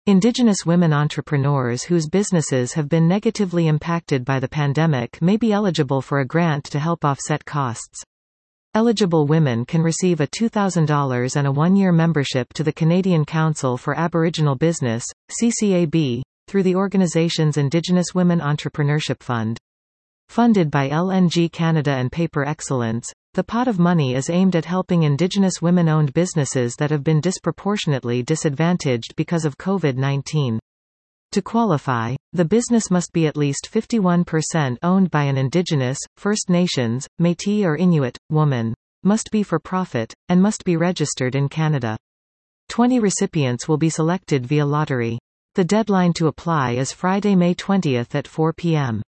Indigenous women entrepreneurs whose businesses have been negatively impacted by the pandemic may be eligible for a grant to help offset costs. Eligible women can receive a $2,000 and a one-year membership to the Canadian Council for Aboriginal Business, CCAB, through the organization's Indigenous Women Entrepreneurship Fund. Funded by LNG Canada and Paper Excellence, the pot of money is aimed at helping Indigenous women-owned businesses that have been disproportionately disadvantaged because of COVID-19. To qualify, the business must be at least 51% owned by an Indigenous, First Nations, Métis or Inuit, woman, must be for profit, and must be registered in Canada. 20 recipients will be selected via lottery. The deadline to apply is Friday, May 20 at 4 p.m.